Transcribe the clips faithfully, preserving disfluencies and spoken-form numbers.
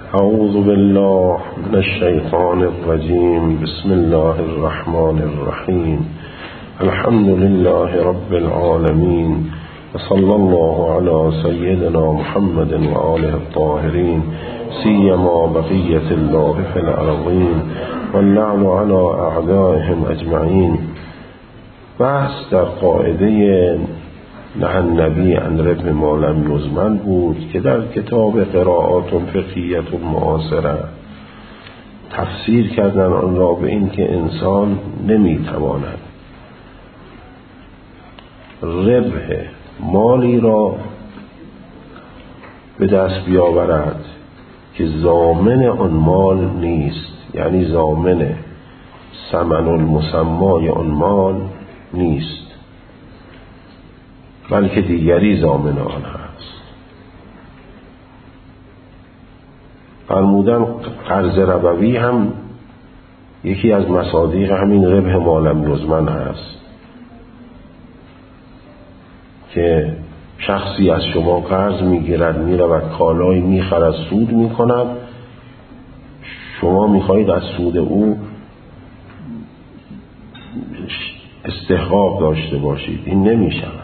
اعوذ بالله من الشیطان الرجیم. بسم الله الرحمن الرحیم. الحمد لله رب العالمین و صلی الله علی سیدنا محمد و آله الطاهرین سیما بقیة الله فی الارضین واللعن علی اعدائهم اجمعین. بحث در قاعده نهی النبی عن ربح ما لم یضمن بود که در کتاب قراءات فقهیه معاصره تفسیر کردن آن را به این که انسان نمیتواند ربح مالی را به دست بیاورد که ضامن آن مال نیست، یعنی ضامن ثمن المسمای آن مال نیست، بلکه دیگری ضامن آن هست. فرمودن قرض ربوی هم یکی از مصادیق همین ربح ما لم یضمن هست که شخصی از شما قرض میگیرد، میرود کالایی میخرد، سود میکند، شما میخواهید از سود او استحقاق داشته باشید. این نمیشود.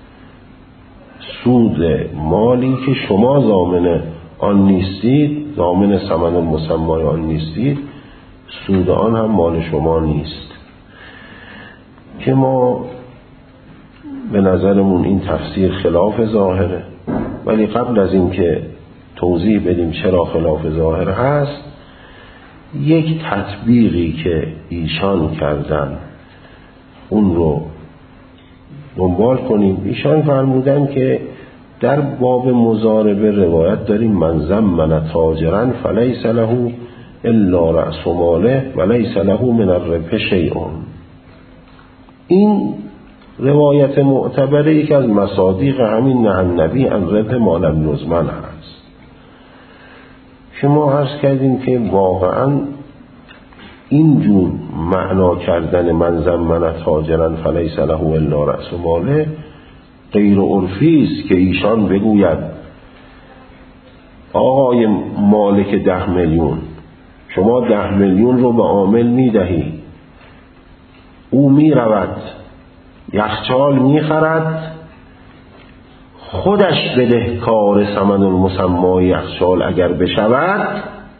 سود مالی که شما ضامن آن نیستید، ضامن ثمن المسمای آن نیستید، سود آن هم مال شما نیست. که ما به نظرمون این تفسیر خلاف ظاهره، ولی قبل از این که توضیح بدیم چرا خلاف ظاهر هست، یک تطبیقی که ایشان کردن اون رو دنبال کنیم. ایشان فرمودن که در باب مضاربه روایت داریم من ضمن تاجرا فلیس له الا رأس ماله ولیس له من الربح شیء. این روایت معتبره یک از مصادیق همین نهی النبی عن ربح ما لم یضمن هست که ما عرض کردیم که واقعا اینجور معنا کردن من ضمن تاجرا فلیس له الا رأس ماله غیر عرفی است که ایشان بگوید آقای مالک ده میلیون، شما ده میلیون رو به عامل میدهی، او میرود یخچال میخرد، خودش بدهکار ثمن المسمای یخچال اگر بشود،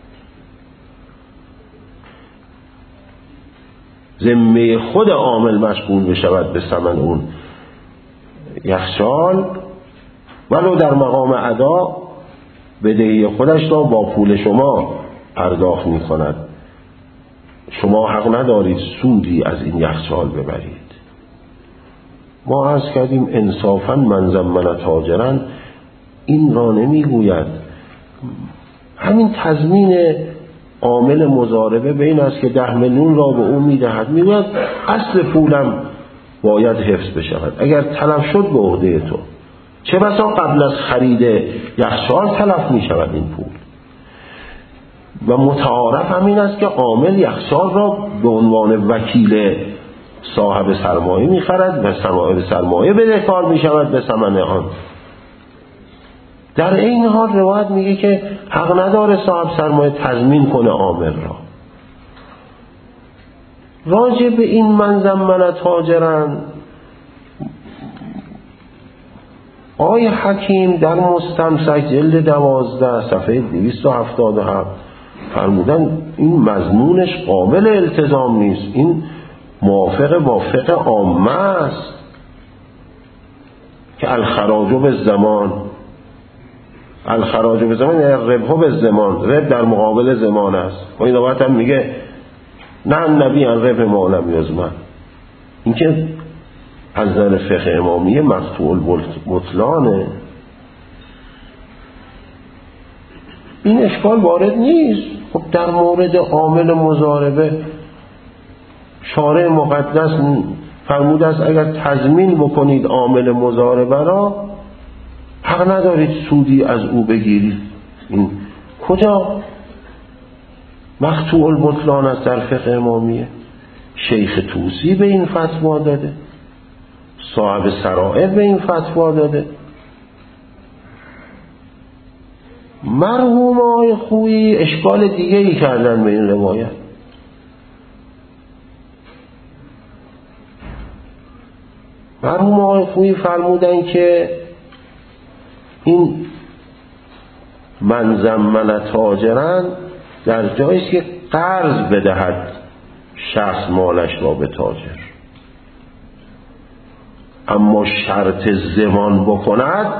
ذمه خود عامل مشغول بشود به ثمن اون یخچال، ولو در مقام ادا بدهی خودش را با پول شما پرداخت می کند. شما حق ندارید سودی از این یخچال ببرید. ما عرض کردیم انصافا من ضمن تاجرا این را نمی گوید. همین تضمین عامل مضاربه به این است که ده میلیون را به او میدهد، میگوید اصل پولم باید حفظ بشود، اگر تلف شد به عهده تو. چه بسا قبل از خرید یخچال تلف میشود این پول. و متعارف همین است که عامل یخچال را به عنوان وکیل صاحب سرمایه میخرد و صاحب سرمایه بدهکار میشود به ثمن آن. در این حال روایت میگه که حق نداره صاحب سرمایه تضمین کنه عامل را. راجع به این من ضمن تاجرا آقای حکیم در مستمسک جلد دوازده صفحه دویست و هفتاد و هفت فرمودن این مضمونش قابل التزام نیست، این موافق با فقه عامه است که الخراج بالزمان، الخراج بالزمان یعنی ربح بالزمان، ربح در مقابل زمان است. و این روایت هم میگه نه النبی عن ربح ما لم یضمن. این که از نظر فقه امامیه مقطوع البطلانه. این اشکال وارد نیست. خب در مورد عامل مضاربه شارع مقدس فرموده است اگر تضمین بکنید عامل مضاربه را حق ندارید سودی از او بگیرید. این کجا مقطوع البطلان است در فقه امامیه؟ شیخ طوسی به این فتوا داده، صاحب سرائر به این فتوا داده. مرحوم آقای خویی اشکال دیگه ای کردن به این روایت. مرحوم آقای خویی فرمودن که این من زمن تاجرن در جاییست که قرض بدهد شخص مالش را به تاجر، اما شرط ضمان بکند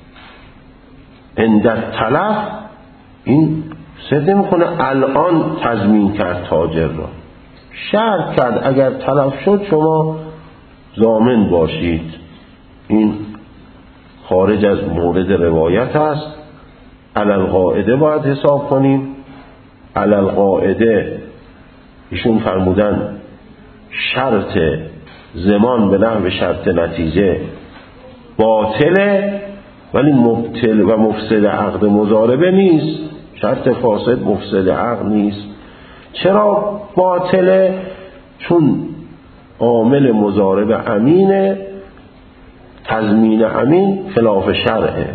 عند التلف این صدق میکنه. الان تضمین کرد تاجر را، شرط کرد اگر تلف شد شما ضامن باشید. این خارج از مورد روایت است. علی القاعده باید حساب کنیم. علی القاعده ایشون فرمودن شرط ضمان به نحو شرط نتیجه باطله ولی مبطل و مفسد عقد مضاربه نیست. شرط فاسد مفسد عقد نیست. چرا باطله؟ چون عامل مضاربه امینه، تضمین امین خلاف شرعه.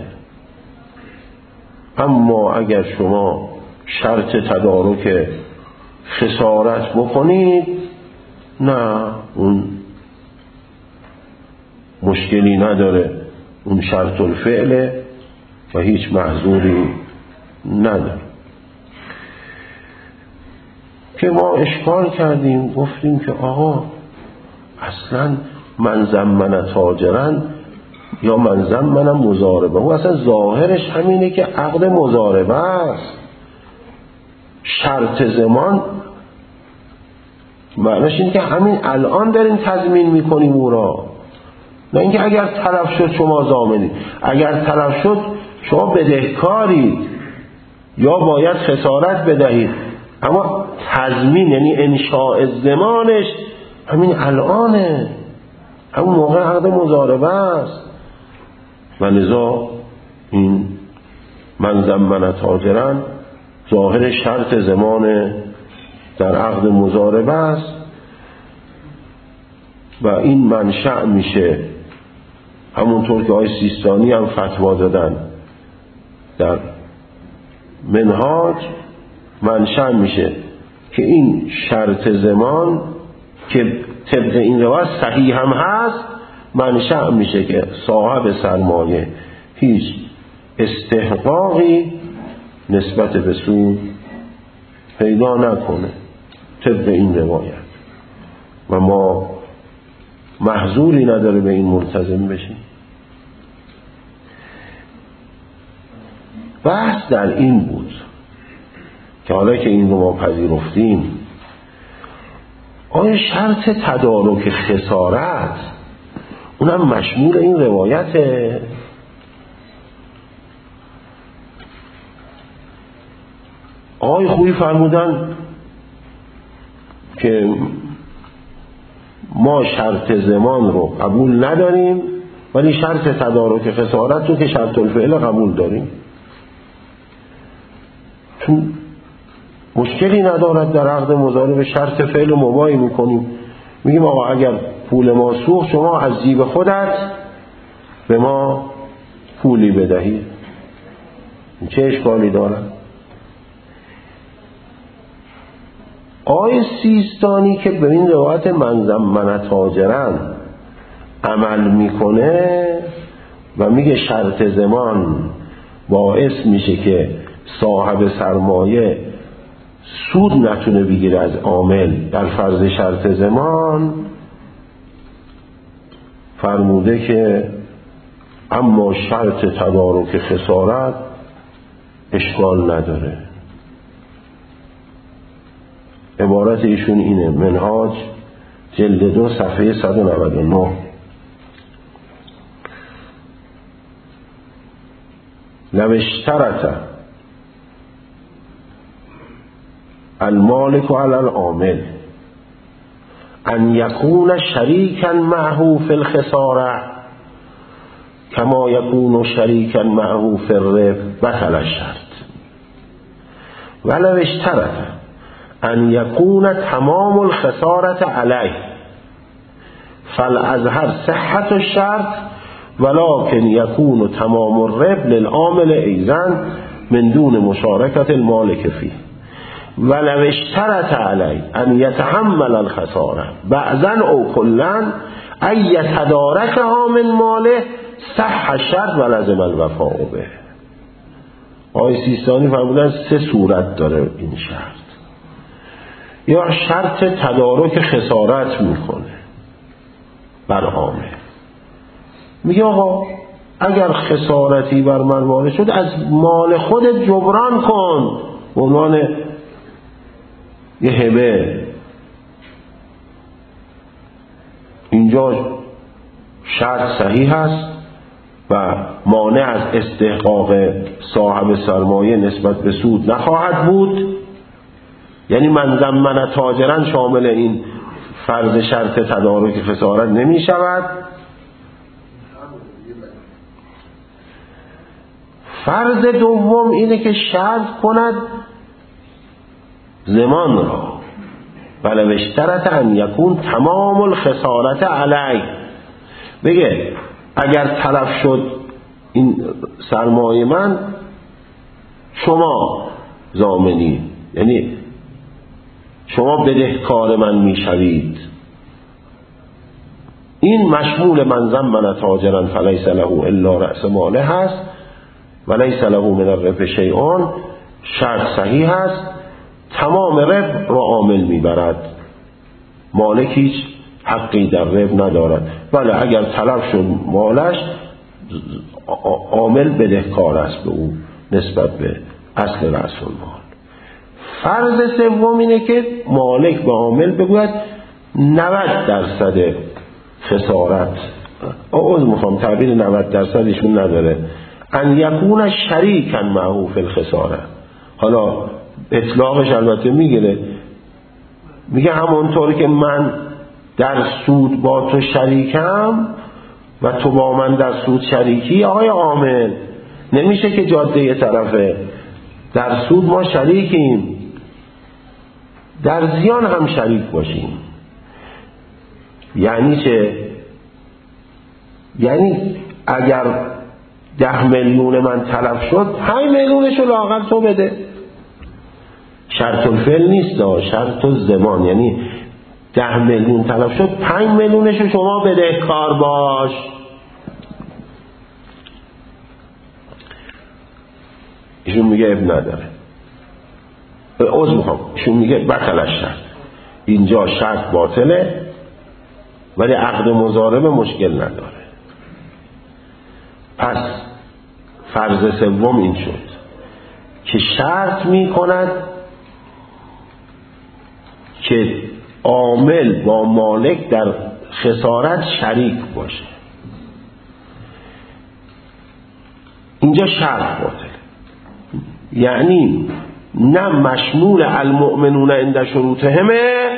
اما اگر شما شرط تدارک خسارت بکنید نه، اون مشکلی نداره، اون شرط الفعله و هیچ محظوری نداره. که ما اشکال کردیم گفتیم که آقا اصلا من زمن تاجرن یا من زمن مضاربه، و اصلا ظاهرش همینه که عقد مضاربه است. شرط ضمان معنیش اینه که همین الان دارین تضمین میکنیم او را، نه اینکه اگر تلف شد شما ضامنید. اگر تلف شد شما بدهکارید یا باید خسارت بدهید، اما تضمین یعنی انشاء ضمانش همین الانه، همون موقع عقد مضاربه است. و لذا این من زمن تاجرن ظاهر شرط ضمان در عقد مضاربه است و این منشأ میشه، همونطور که آقای سیستانی هم فتوا دادن در منهاج، منشأ میشه که این شرط ضمان که طبق این روایت صحیح هم هست، منشأ میشه که صاحب سرمایه هیچ استحقاقی نسبت به سود پیدا نکنه طبق این روایت، و ما محظوری نداره به این ملتزم بشیم. بحث در این بود که حالا که این رو ما پذیرفتیم، آیا شرط تدارک خسارت اونم مشمول این روایته؟ آقای خویی فرمودن که ما شرط ضمان رو قبول نداریم ولی شرط تدارک خسارت رو که شرط الفعل قبول داریم، چون مشکلی ندارد در عقد مضاربه شرط فعل مباحی میکنیم. میگیم آقا اگر پول ما سوخت شما از جیب خودت به ما پولی بدهید، چه اشکالی دارد؟ آقای سیستانی که به این روایت من زمن تاجرن عمل میکنه و میگه شرط ضمان باعث میشه که صاحب سرمایه سود نتونه بگیره از عامل در فرض شرط ضمان، فرموده که اما شرط تدارک خسارت اشکال نداره. عبارت ایشون اینه، منهاج جلد دو صفحه صد و نود و نه. لو اشترط المالک علی العامل ان یکون شریکا معه فی الخساره کما یکون شریکا معه فی الربح بطل الشرط. ولو اشترط ان یکون تمام الخسارة علیه فالازهر صحت الشرط ولكن یکون تمام الربح للعامل ایضا من دون مشارکت المالک فيه ولو اشترط علی ان یتحمل الخساره بعضا او کلا ان یتدارکها من ماله صح الشرط و لزم الوفاء به. آقای سیستانی فرمودن سه صورت داره این شرط. یا شرط تدارک خسارت میکنه بر عامل، میگه آقا اگر خسارتی بر من وارد شد از مال خودت جبران کن به عنوان یه هبه. اینجا شرط صحیح هست و مانع از استحقاق صاحب سرمایه نسبت به سود نخواهد بود. یعنی من ضمن تاجرا شامل این فرض شرط تدارک خسارت نمی شود. فرض دوم اینه که شرط کند زمان را ولو اشترط ان یکون تمام الخسارت علی، بگه اگر تلف شد این سرمایه من شما ضامنی، یعنی شما بدهکار من میشوید. این مشمول من ضمن تاجرا فلیس له الا رأس ماله هست و لیس له من الربح شیء. شرط صحیح هست، تمام ربح را عامل میبرد، مالک هیچ حقی در ربح ندارد. ولی اگر تلف شد مالش عامل بدهکار است به او نسبت به اصل رأس المال. فرض سوم اینه که مالک به عامل بگوید نود درصد خسارت، اون میخوام تعبیر نود درصدشون نداره، ان یکون شریکا معه فی الخساره. حالا اطلاقش البته میگیره، میگه همونطوری که من در سود با تو شریکم و تو با من در سود شریکی. آقای عامل نمیشه که جاده یه طرفه، در سود ما شریکیم، در زیان هم شریک باشیم. یعنی چه؟ یعنی اگر ده میلیون من تلف شد پنج میلیونشو لااقل تو بده. شرط الفعل نیست، شرط الزمان. یعنی ده میلیون تلف شد پنج میلیونشو شما بده کار باش. ایشون میگه اب نداره، عوض میخوام، ایشون میگه بطل شرط. اینجا شرط باطله ولی عقد مضاربه مشکل نداره. پس فرض سوم این شد که شرط میکند که عامل با مالک در خسارت شریک باشه. اینجا شرط باطل، یعنی نه مشمول المؤمنون عند شروطهمه،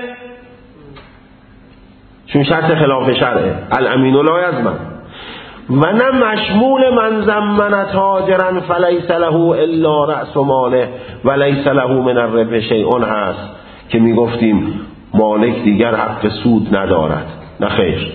چون شرط خلاف شرعه، الامین لا یضمن، و نه مشمول من ضمن تاجرا فلیس له الا رأس ماله و لیس له من الربح شیء هست که میگفتیم مالک دیگر حق سود ندارد. نه خیر،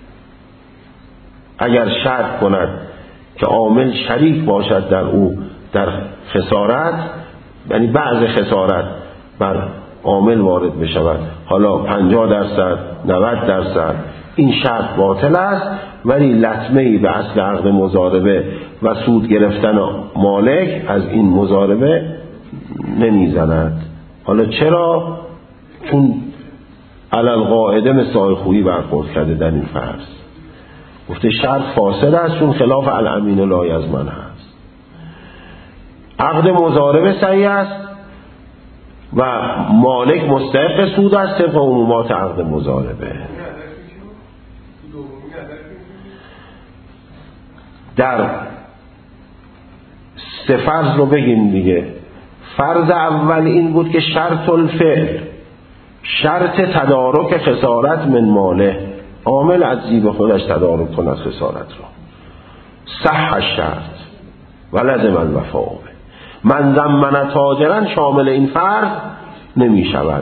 اگر شرط کند که عامل شریک باشد در او در خسارت، یعنی بعض خسارت بر عامل وارد بشود، حالا پنجاه درصد نود درصد، این شرط باطل است ولی لطمه‌ای به اصل عقد مضاربه و سود گرفتن مالک از این مضاربه نمیزند. حالا چرا؟ چون علل قاعده مثال خویی برخورد کرده در این فرض، گفته شرط فاسد است چون خلاف الامین لا یضمن هست. عقد مضاربه صحیح است و مالک مستحق سود است طبق عمومات عقد مضاربه. در سه فرض رو بگیم دیگه. فرض اول این بود که شرط الفعل، شرط تدارک خسارت من ماله، عامل از جیب خودش تدارک کند خسارت را، صح الشرط و لزم الوفاء به. من ضمن تاجرا شامل این فرض نمی شود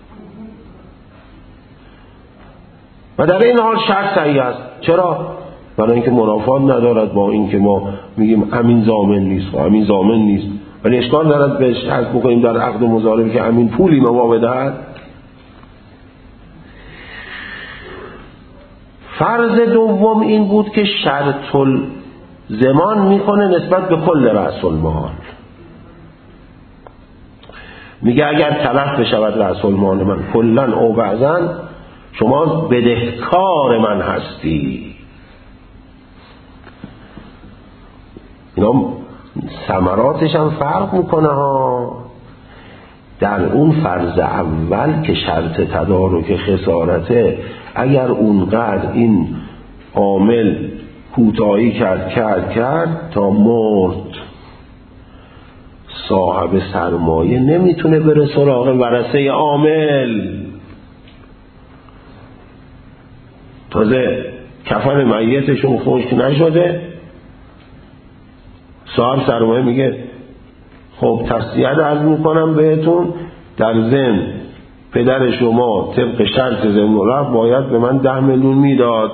و در این حال شرط صحیح است. چرا؟ برای اینکه منافات ندارد با اینکه ما میگیم امین ضامن نیست و امین ضامن نیست، ولی اشکال دارد بهش حذف بکنیم در عقد مضاربه که امین پولی به ما بدهد. فرض دوم این بود که شرط الزمان میکنه نسبت به کل رأس المال. میگه اگر تلف بشود رأس المال من کلن او بعضن، شما بدهکار من هستی. اینا ثمراتش هم فرق میکنه ها. در اون فرض اول که شرط تدارک خسارته، اگر اونقدر این عامل کوتاهی کرد کرد کرد تا مرد، صاحب سرمایه نمیتونه بره سراغ ورثه عامل. تازه کفن میتشون خشک نشده، صاحب سرمایه میگه خب تسلیت عرض میکنم بهتون، در ضمن پدر شما طبق شرط ضمن باید به من ده میلیون میداد،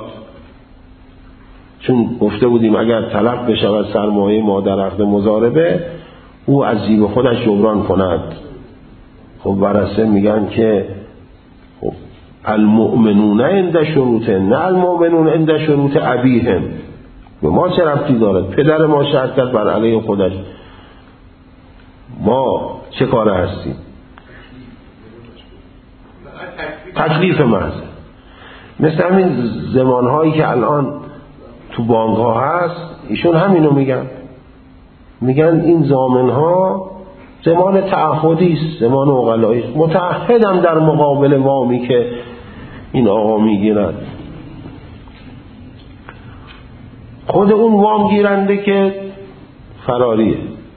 چون گفته بودیم اگر تلف بشود سرمایه ما در عقد مضاربه او از جیب خودش جبران کند. خب ورثه میگن که خب المؤمنون عند شروط، نه المؤمنون عند شروط ابیهم. به ما چه ربطی دارد؟ پدر ما شرط کرد بر علیه خودش، ما چه کاره هستیم؟ تکلیف محض. مثل همین زمانهایی که الان تو بانک ها هست، ایشون همینو میگن، میگن این ضامن ها زمان تعهدی است، زمان عقلایی، متعهدم در مقابل وامی که این آقا میگیرد. خود اون وام گیرنده که فراریه،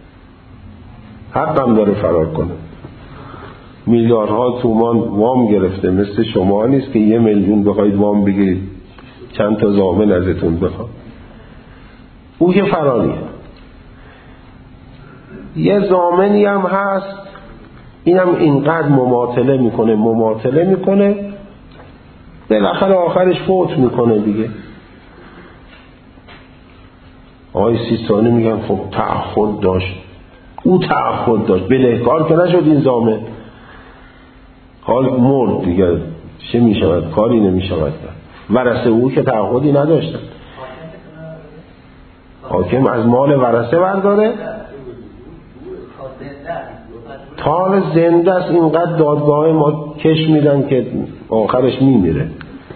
حقم داره فرار کنه. میلیاردها تومان وام گرفته، مثل شما نیست که یه میلیون بخواید وام بگیرید چند تا ضامن ازتون بخواد. او که فراریه. یه ضامنی هم هست، اینم اینقدر مماطله میکنه مماطله میکنه بالاخره آخرش فوت میکنه دیگه. آقای سیستانی میگن خب تعهد داشت، او تعهد داشت، بدهکار که نشد این ضامن، حال مرد دیگه، چه میشود؟ کاری نمیشود. ورثه او که تعهدی نداشتن، حاکم از مال ورثه برداره تا زنده است. اینقدر دادگاه ما کش میدن که آخرش میمیره.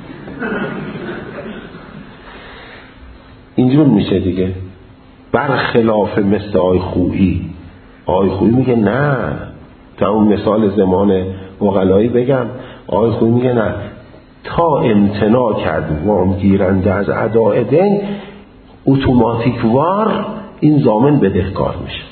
اینجور میشه دیگه. برخلاف مثل آی خویی، آی خویی میگه نه، تا اون مثال زمان عقلایی بگم، آی خویی میگه نه، تا امتناع کرد وام گیرنده از اداء دین، اتوماتیک وار این ضامن بدهکار میشه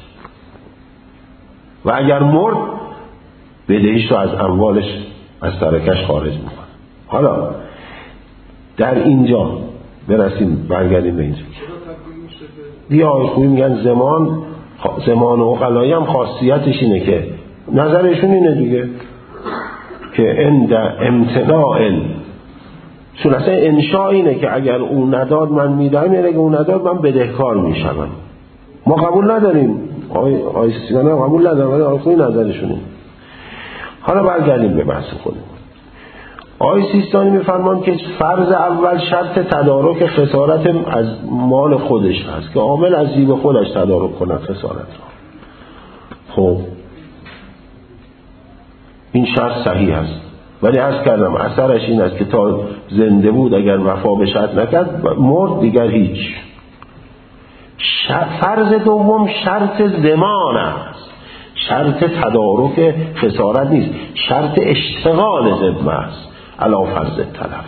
و اگر مرد بدهیش رو از اموالش از ترکش خارج میکنه. حالا در اینجا برسیم، برگردیم به اینجا دیگه. آقای خویی میگن زمان زمان عقلایی هم خاصیتش اینه که نظرشون اینه دیگه که عند امتناع، چون اصلا انشاء اینه که اگر اون نداد من میدم، یعنی اگر اون نداد من بدهکار میشم. ما قبول نداریم، آقای آقای سیستانی قبول نداریم، ولی آقای خویی نظرشون اینه. حالا برگردیم به بحث خودمون. آقای سیستانی میفرمان که فرض اول شرط تدارک خسارت از مال خودش هست که عامل از جیب خودش تدارک کند خسارت را. خب این شرط صحیح است، ولی عرض کردم اثرش این است که تا زنده بود اگر وفا به شرط نکرد مرد دیگر هیچ. فرض دوم شرط ضمان است، شرط تدارک خسارت نیست، شرط اشتغال ذمه است علی فرض تلف.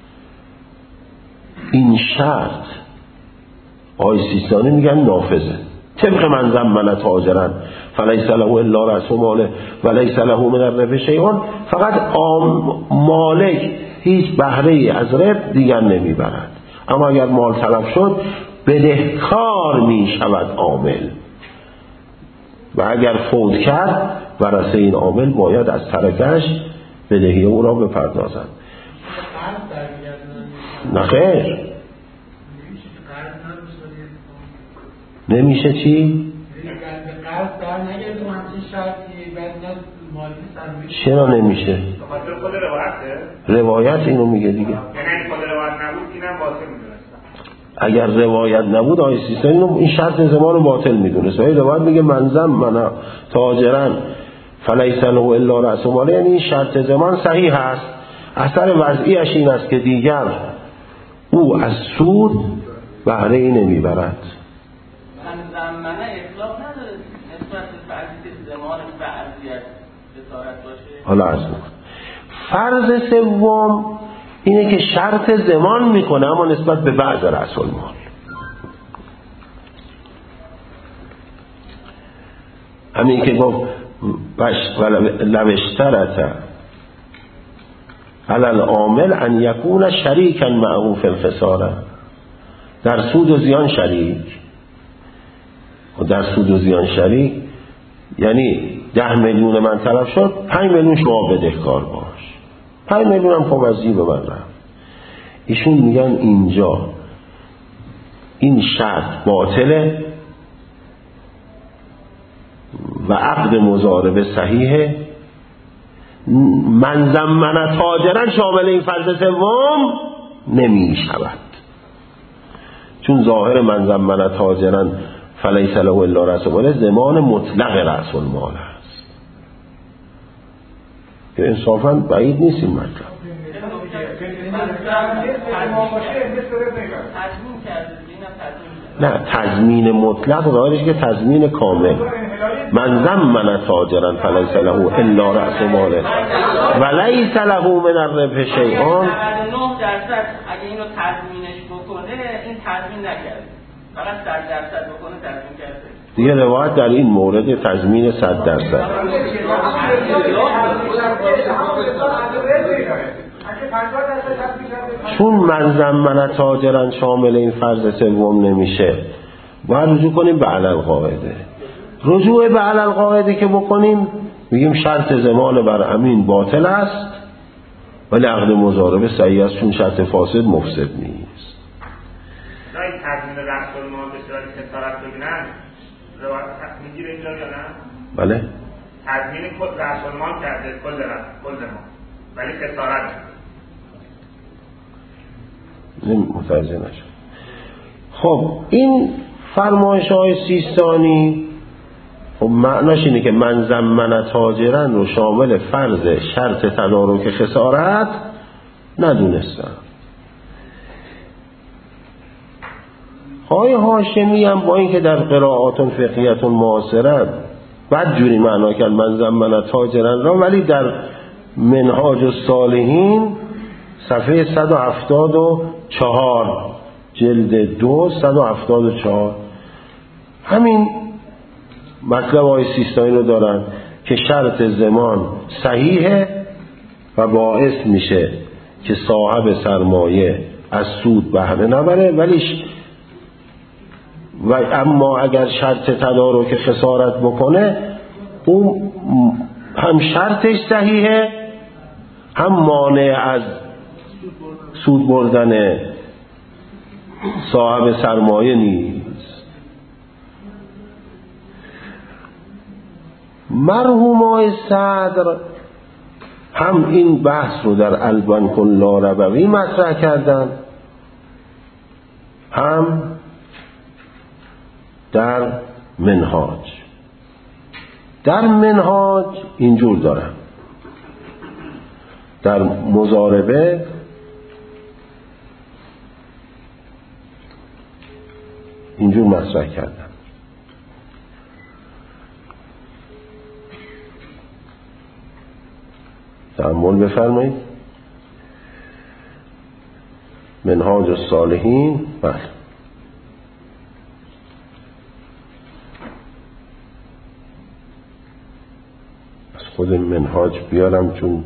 این شرط آقای سیستانی میگن نافذه. طبق من ضمن تاجرا فلیس له الا رأس ماله ولیس له من الربح شیء، فقط مالک هیچ بهره ای از ربح دیگر نمیبرد، اما اگر مال تلف شد بدهکار می شود عامل و اگر فوت کرد ورثه این عامل باید از ترکش بدهی او را بپردازند. نه خیر، نمیشه چی؟ چرا نمیشه؟ روایت اینو میگه دیگه. اگر روایت نبود آیه سیستانی این شرط زمان رو باطل میدونه. صحیح روایت میگه منظم من تاجرن فلیس له الا رأس ماله، یعنی این شرط زمان صحیح است. اثر وضعیش این است که دیگر او از سود بهره ای نمیبرد. منظم منه اطلاق نداره نسبت به فرضی زمان وضعیت بصارت باشه. حالا عرض میکنم فرض سوم اینه که شرط زمان میکنه اما نسبت به بعض رأس المال. همین که گفت لو اشترط علی العامل ان یکون شریکا معه فی الخساره، در سود و زیان شریک. و در سود و زیان شریک یعنی ده میلیون من طرف شد، پنج میلیون شما بدهکار باش، پنج میلیون هم خب از جیب من رفت. ایشون میگن اینجا این شرط باطله و عقد مضاربه صحیحه. من زمن تاجرن شامل این فرض سوم نمی شود، چون ظاهر من زمن تاجرن فلیس له الا رأس ماله زمان مطلق رأس المال است که انصافا بعید نیست این مطلب. نه تضمین مطلق ظاهرش که تضمین کامل. من زمن تاجرا فلیس له الا رأس ماله و لیس له من الربح شیء. نه درصد اگه اینو تضمینش بکنه این تضمین نکرده، فقط صد درصد بکنه تضمین کرده. دیگه روایت در این مورد تضمین صد درصد. چون من زمن تاجرا شامل این فرض سوم نمیشه، باید رجوع کنیم به علی القاعده. رجوع به علی القاعده که بکنیم میگیم شرط زمان بر امین باطل است ولی عقد مضاربه صحیح است، چون شرط فاسد مفسد نیست. نه این تضمین رأس المال به صورت کفارت ببینن روایت میگیره اینجا یا نه؟ بله تضمین خود رأس المال کرده کل رأس کل ما ولی کفارت متوجه نشد. خب این فرمایش های سیستانی خب معناش اینه که من زمن تاجرن رو شامل فرض شرط تدارک خسارت ندونستم. های هاشمی هم با اینکه در قرائات فقهیت معاصره بد جوری معنا کرد من زمن تاجرن را، ولی در منهاج الصالحین صفحه صد و هفتاد و چهار جلد دو صد و هفتاد و چهار همین مطلب های سیستانی رو دارن که شرط زمان صحیحه و باعث میشه که صاحب سرمایه از سود بهره نبره، ولی و اما اگر شرط تدارک خسارت بکنه اون هم شرطش صحیحه هم مانع از سود بردن صاحب سرمایه نیست. مرحوم صدر هم این بحث رو در البنک اللاربوی مطرح کردن، هم در منهاج. در منهاج اینجور دارن، در مضاربه اینجور مطرح کردن. تأمل بفرمایید. منهاج الصالحین. بله از خود منهاج بیارم، چون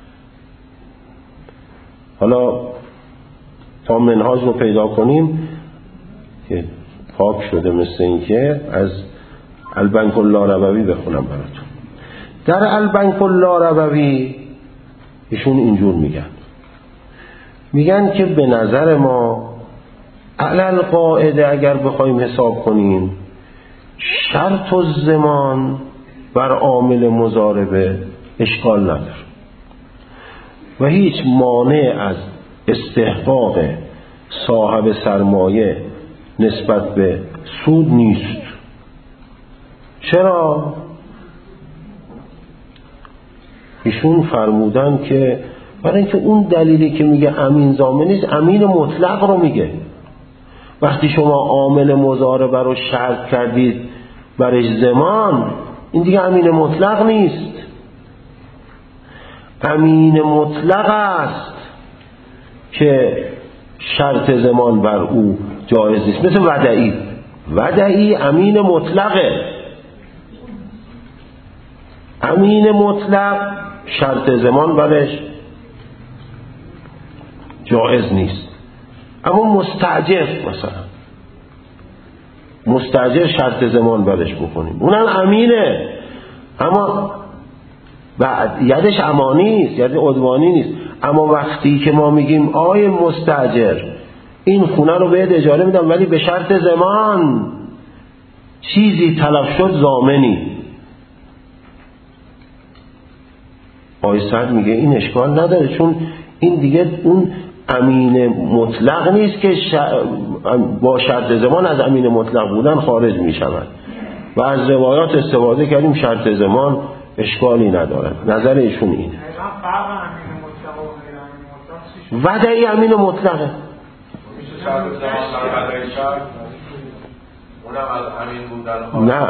حالا تا منهاج رو پیدا کنیم که پاک شده، مثل این که از البنک اللاربوی بخونم براتون. در البنک اللاربوی ایشون اینجور میگن میگن که به نظر ما علی القاعده اگر بخوایم حساب کنیم شرط الزمان بر عامل مضاربه اشکال نداره و هیچ مانع از استحقاق صاحب سرمایه نسبت به سود نیست. چرا؟ ایشون فرمودن که برای اینکه اون دلیلی که میگه امین ضامن نیست، امین مطلق رو میگه. وقتی شما عامل مضاربه رو شرط کردید برای زمان، این دیگه امین مطلق نیست. امین مطلق است که شرط زمان بر او جایز نیست، مثل ودعی. ودعی امین مطلقه. امین مطلق شرط زمان برش جایز نیست. اما مستأجر مثلا، مستأجر شرط زمان برش بکنیم، اونم امینه، اما بعد یدش امانی نیست، ید عدوانی نیست. اما وقتی که ما میگیم آی مستأجر این خونه رو بهت اجاره میدم ولی به شرط زمان، چیزی تلف شد ضامنی، آی سعد میگه این اشکال نداره، چون این دیگه اون امین مطلق نیست که با شرط زمان از امین مطلق بودن خارج میشود. و از روایات استفاده کردیم شرط زمان اشکالی نداره. نظر ایشون اینه. ودعی امین مطلقه. شرط زمان در ودعی شرط اونم از امین بودن نه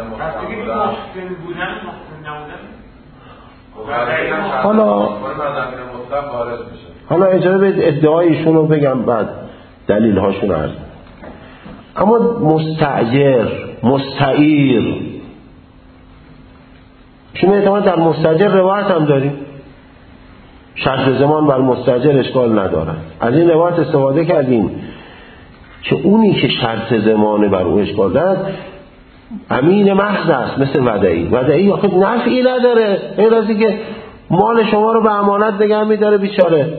حالا حالا اجازه بدید ادعایشون رو بگم بعد دلیل هاشون عرض. اما مستأجر، مستعیر، شما اعتماد در مستأجر روایت هم داریم شرط زمان بر مستأجر اشکال نداره. از این روایت استفاده کردیم که اونی که شرط زمان بر او اشکال دارد امین محض است، مثل ودعی. ودعی آخه نفعی نداره، این رازی که مال شما رو به امانت نگه میداره بیچاره.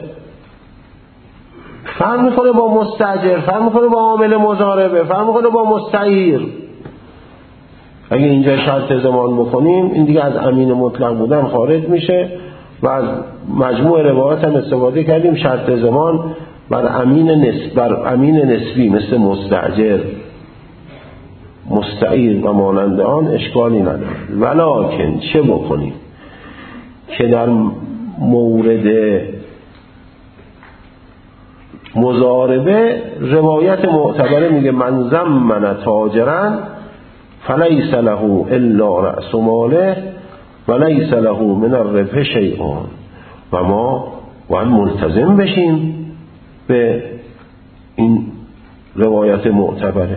فرق میکنه با مستأجر، فرق میکنه با عامل مضاربه، فرق میکنه با مستعیر. اگه اینجا شرط زمان بکنیم این دیگه از امین مطلق بودن خارج میشه و از مجموع روایات هم استفاده کردیم شرط زمان بر امین نسب بر امین نسبی مثل مستأجر، مستعیر و مانند آن اشکالی نداره. ولکن چه بکنیم که در مورد مضاربه روایت معتبره میگه من ضمن تاجرا فلیس له الا رأس ماله ولیس له من الربح شیء. و ما باید ملتزم بشیم به این روایت معتبره.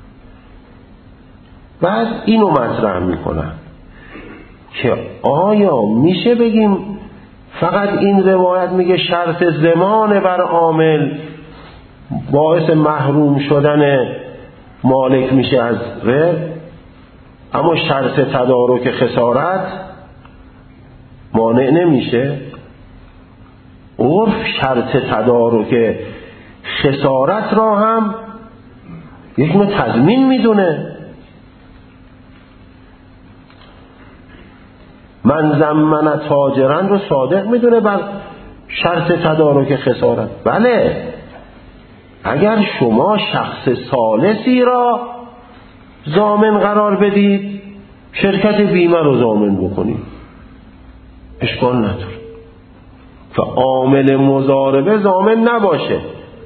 بعد اینو مطرح میکنن که آیا میشه بگیم فقط این روایت میگه شرط زمان بر عامل باعث محروم شدن مالک میشه از ربح، اما شرط تدارک خسارت مانع نمیشه؟ عرف شرط تدارک خسارت را هم یک نوع تضمین میدونه. من ضمن تاجرن رو صادق میدونه بر شرط تدارک خسارت. بله، اگر شما شخص ثالثی را ضامن قرار بدید، شرکت بیمه رو ضامن بکنید، اشکال نداره. که عامل مضاربه ضامن نباشه،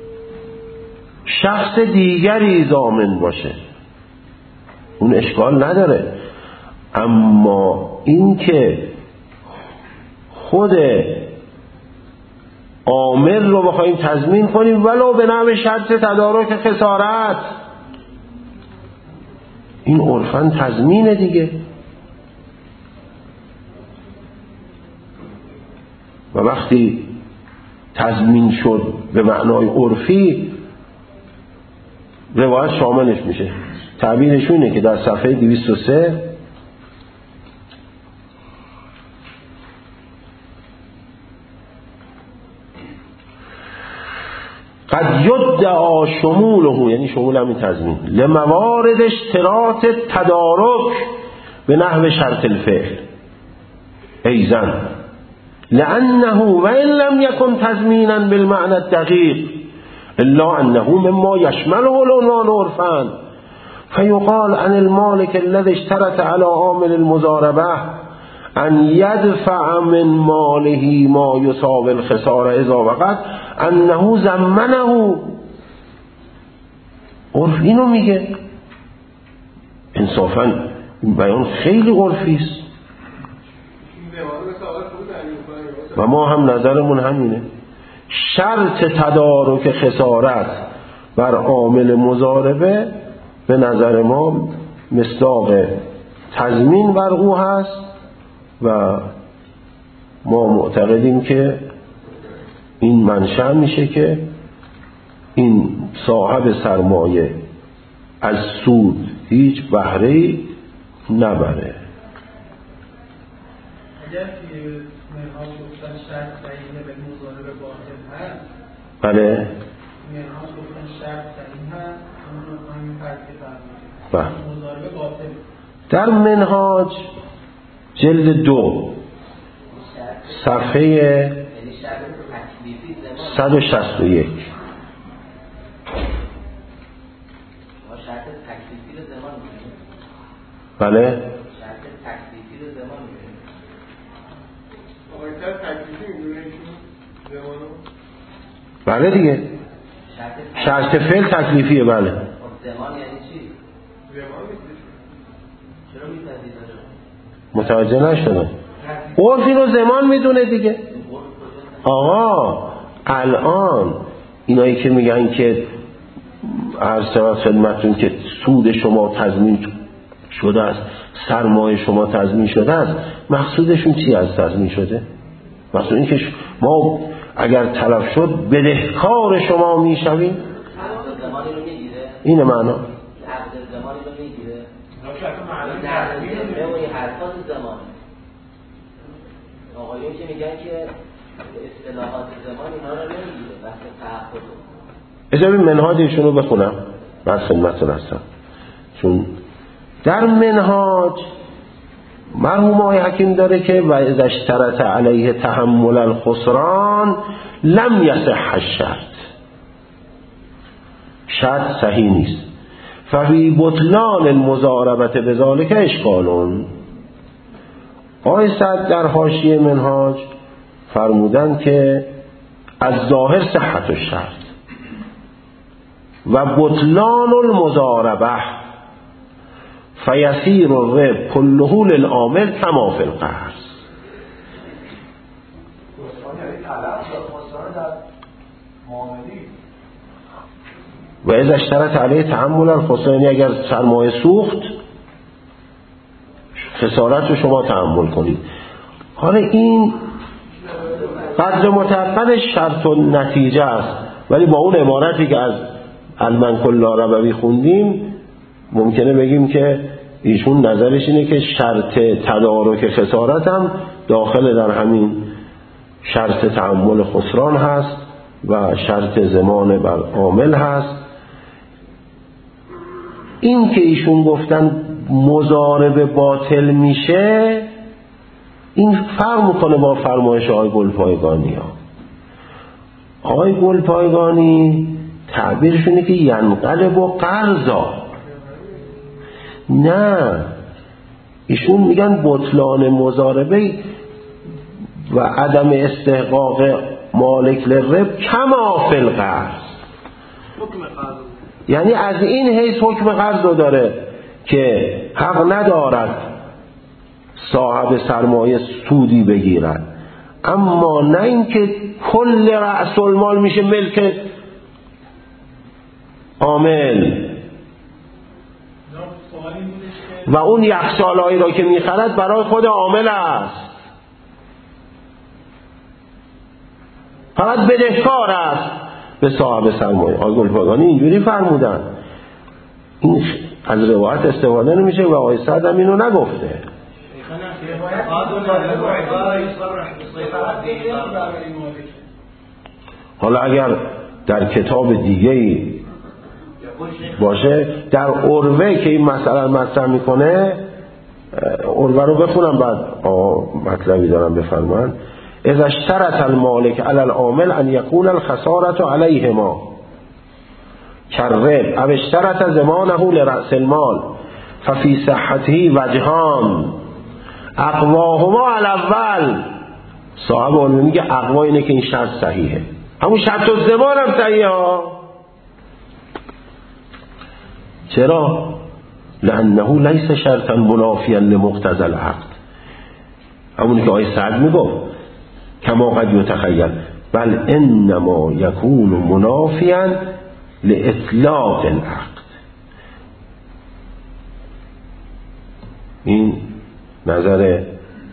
شخص دیگری ضامن باشه، اون اشکال نداره. اما این که خود عامل رو بخوایم تضمین کنیم ولو به نام شرط تدارک خسارت، این عرفاً تضمینه دیگه. و وقتی تضمین شد به معنای عرفی، روایت شاملش میشه. تعبیرشون اینه که در صفحه دویست و سه قد یدعا شموله، یعنی شمول همین تضمین، لموارد اشتراط تدارک به نحو شرط الفعل ایزن لانه وان لم يكن تضمينا بالمعنى الدقيق الا انه مما يشمله العنوان عرفا فيقال عن المالك الذي اشترط على عامل المضاربه ان يدفع من ماله ما يساوي الخساره اذا وقع انه ضمنه. عرف اینو میگه. انصافا این بیان خیلی عرفی است و ما هم نظرمون همینه. شرط تدارک خسارت بر عامل مضاربه به نظر ما مصداق تضمین بر او هست و ما معتقدیم که این منشأ میشه که این صاحب سرمایه از سود هیچ بهره‌ای نبره. اگر که منها گفتن شرط تعیین به مضاربه باطل هست، بله منها گفتن شرط تعیین هست، اون رو همین فرض که فرمودید مضاربه باطل. در منهاج جلد دو صفحه صد و شصت و یک بله بله دیگه شرط فعل تکلیفیه. بله زمان یعنی چی؟ چرا می‌پذیره؟ متوجه نشدم. عرف اینو زمان میدونه دیگه. آقا الان اینایی که میگن که عرض شود خدمتتون که سود شما تضمین شده است، سرمایه شما تضمین شده است، مقصودشون چی از تضمین شده؟ مقصود این که ما اگر تلف شد بدهکار شما میشویم. اینه معنا. آقایون که میگن که اصطلاحات زمان اینا رو نمیگیره وقت تعهد. اجازه منهاجشون رو بخونم بعد خدمتتون هستم. چون در منهاج مرحوم آقای حکیم داره که و اذا اشترط علیه تحمل الخسران لم یصح الشرط، شرط صحیح نیست. ففی بطلان المضاربه بذلک اشکالون. آقای سعد در حاشیه منهاج فرمودن که از ظاهر صحت الشرط و بطلان المضاربه فیسیر الرب كله للعامل كما فی القرض. و اذا اشترط علیه تحمل الخسران، اگر سرمایه سوخت خسارت رو شما تحمل کنید. حالا این قدر متعقد شرط و نتیجه است، ولی با اون عبارتی که از المنکل ربوی خوندیم ممکنه بگیم که ایشون نظرش اینه که شرط تدارک خسارت هم داخل در همین شرط تحمل خسران هست و شرط ضمان بر عامل هست. این که ایشون گفتن مضاربه باطل میشه، این فرق میکنه با فرمایش آقای گلپایگانی ها. آقای گلپایگانی تعبیرشونه که ینقلب و قرضا، نه ایشون میگن بطلان مضاربه و عدم استحقاق مالک للرب کما فی القرض، یعنی از این حیث حکم قرض رو داره که حق ندارد صاحب سرمایه سودی بگیرد، اما نه اینکه کل رأس المال میشه ملک عامل و اون یخچالایی را که میخرد برای خود عامل است، فقط بدهکار است به صاحب سرمایه. آقای گلپایگانی اینجوری فرمودن. این از روایت استفاده نمیشه و آقای سعد هم اینو نگفته. حالا اگر در کتاب دیگه باشه. در عروه که این مسئله مطرح میکنه، عروه رو بخونم بعد مطلبی دارم بفرمان. اذا اشترط المالک علی العامل ان یکون الخسارة علیهما كالربح او اشترط ضمانه لرأس المال ففي صحته وجهان اقواهما علی الاول. صاحب علمی میگه اقوا اینه که این شرط صحیحه، همون شرط الضمان هم صحیحه ها. چرا؟ لانه لیس شرطا منافیا لمقتضى العقد، همونی که آیه سعد میگفت کما قد یتخیل بل انما یکون منافیا لاطلاق العقد. این نظر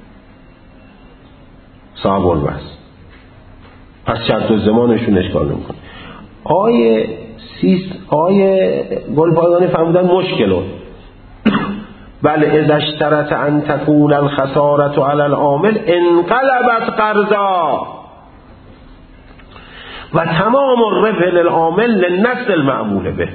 صاحب الوصف. پس شرط الضمانشون اشکال نمیکنه. آیه سیست آیه گلپایگانی فرمودن مشکلون بل اذا اشترط ان تكون الخسارة على العامل انقلبت قرضا و تمام الربح للعامل للنفس المعمول به.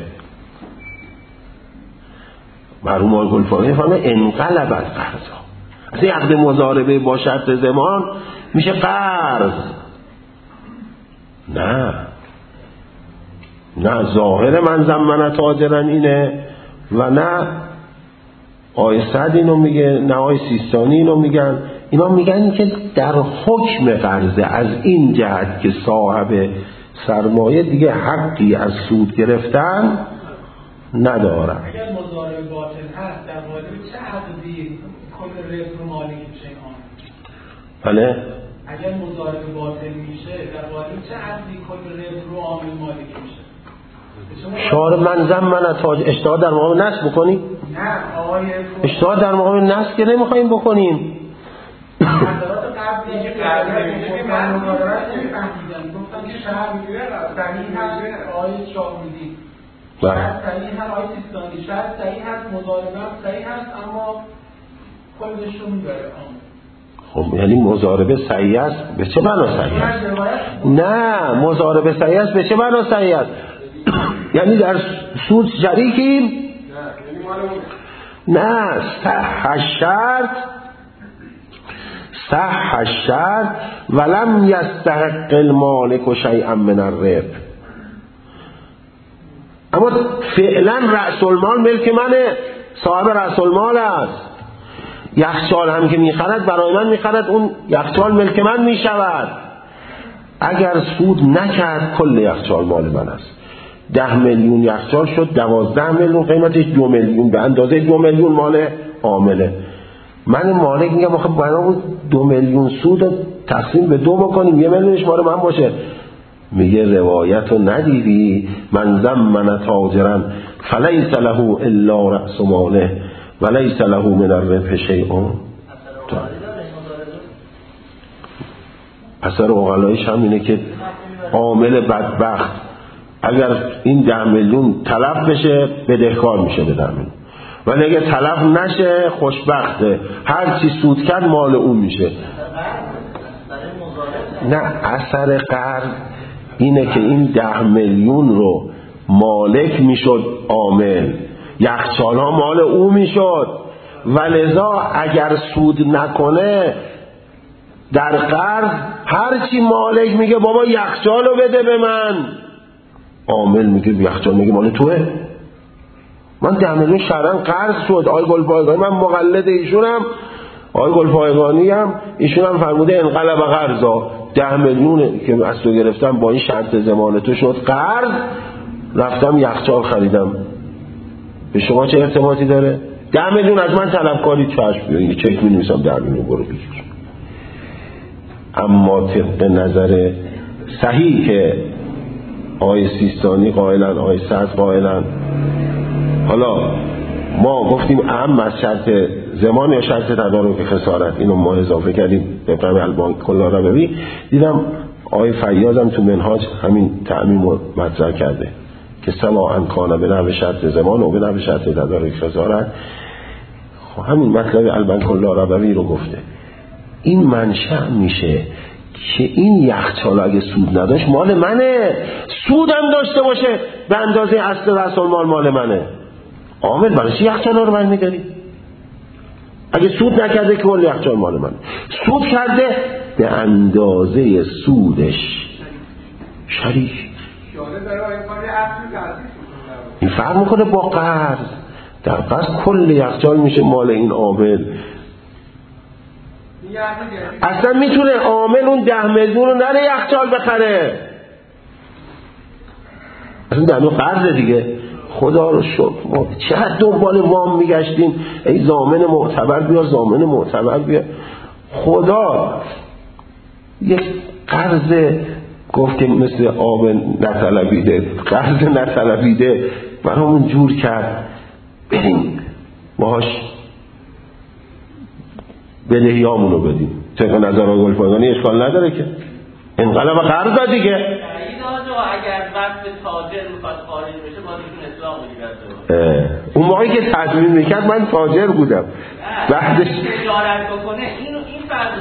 مرحوم آقای گلپایگانی فرمودن انقلبت قرضا. از این عقد مضاربه با شرط ضمان میشه قرض. نه نه ظاهر من زمن تاجرا اینه و نه آیه سعد اینو میگه، نه آیه سیستانی اینو میگن. اینا میگن که در حکم قرضه از این جهت که صاحب سرمایه دیگه حقی از سود گرفتن نداره. اگر مضاربه باطل هست در مورد چه عقدی کل ربح رو مالک میشه عامل؟ بله اگر مضاربه باطل میشه در مورد چه عقدی کل ربح رو عامل مالک میشه؟ شعار من زمن تاج اشتها در مقام نصب بکنیم؟ نه آقای اشتها در مقام نصب که نمیخواییم بکنیم. حضرات قبلی که قبلی میشه من مقادرت نمیفهمیدم، گفتم که شهر صحیح هست آقای شاهمیدی، شهر صحیح هست آقای سیستانی، شهر صحیح هست مضاربه هم صحیح هست اما کلش رو میبره آمد. خب یعنی مضاربه صحیح است به چه معنا صحیح است؟ نه مضاربه صحیح است به چه معنا صحیح است؟ یعنی در سود شریکیم؟ نه صح الشرط صح الشرط ولم یستحق المالک شیئا من الربح. اما فعلا رأس المال ملک منه، صاحب رأس المال است. یخچال هم که میخرد برای من میخرد، اون یخچال ملک من میشود. اگر سود نکرد کل یخچال مال من است. ده میلیون یخچال شد دوازده میلیون، قیمتش دو میلیون، به اندازه دو میلیون مال عامله. من مالک میگم آخه برای دو میلیون سود رو تقسیم به دو بکنیم، یه میلیونش مال من باشه. میگه روایت رو ندیدی من زمن تاجرا فلیس له الا رأس ماله ولیس له من الربح شیء. اثر عقلایش هم اینه که عامل بدبخت اگر این ده میلیون تلف بشه بدهکار میشه به ده میلیون، ولی اگه تلف نشه خوشبخته، هر چی سود کرد مال اون میشه. نه اثر قرض اینه که این ده میلیون رو مالک میشد عامل، یخچال ها مال او میشد، ولذا اگر سود نکنه در قرض هر چی مالک میگه بابا یخچال رو بده به من، عامل میگه یخچال میگه مال توه. من ده میلیون شرعاً قرض شد. آقای گلپایگانی من مقلد ایشونم، آقای گلپایگانی هم ایشون هم فرموده انقلب قرضا، ده میلیون که از تو گرفتم با این شرط ضمان تو شد قرض، رفتم یخچال خریدم. به شما چه ارتباطی داره؟ ده میلیون از من طلبکاری چشم بیارید، چک می‌نویسم ده میلیون برو بگیر. اما طبق نظر صحیح که آقای سیستانی قائلن، آقای سعد قائلن، حالا ما گفتیم اهم از شرط ضمان یا شرط تدارک خسارت، اینو ما اضافه کردیم به قیم البان کلا ربوی. دیدم آقای فیاضم تو منهاج همین تعمیم رو مطرح کرده که سواء کان به نحو شرط ضمان و به نحو شرط تدارک خسارت. خب همین مطلب البان کلا ربوی رو گفته. این منشأ میشه که این یخچال اگه سود نداشت مال منه، سودم داشته باشه به اندازه اصل رأس المال مال منه. عامل برای چی یخچال رو برمی‌داری؟ اگه سود نکرده که کل یخچال مال منه، سود کرده به اندازه سودش شریک. این فرق میکنه با قرض. در قرض کل یخچال میشه مال این عامل. اصلا میتونه عامل اون ده میلیون رو نره یخچال بخره، اصلا در نوع قرض دیگه. خدا رو شکر ما چقدر دنبال وام میگشتیم، ای ضامن معتبر بیا، ضامن معتبر بیا. خدا یک قرض گفت که مثل آب نطلبیده، قرض نطلبیده برامون جور کرد، بریم باهاش بدهیامونو بدیم. طبق نظر آقای گلپایگانی اشکال نداره که انقلاب قرض داد دیگه. اگر وقت تاجر میخواد خارج بشه باید ایشون اصلاح بگیرد. اون موقعی که تضمین میکرد من تاجر بودم، بعدش تجارت بکنه اینو این فرض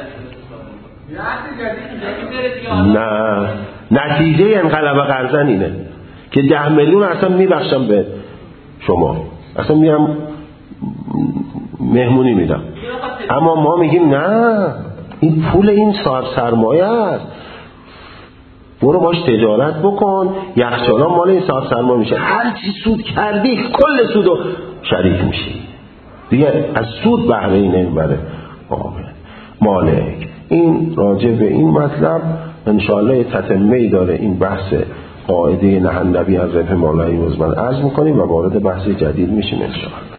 ظاهره. نه، نتیجه انقلاب قرضن اینه که ده میلیون اصلا میبخشم به شما، اصلا میرم مهمونی میدم. اما ما میگیم نه، این پول این صاحب سرمایه است، برو باش تجارت بکن، یخچالا مال این صاحب سرمایه میشه، هر چی سود کردی کل سودو شریک میشی دیگه، از سود بهره این نمیبره عامل مالک. این راجع به این مطلب انشاءالله تتمه‌ای داره این بحث قاعده نهندبی از ربح مالایی مزمن عرض میکنیم و وارد بحث جدید میشیم انشاءالله.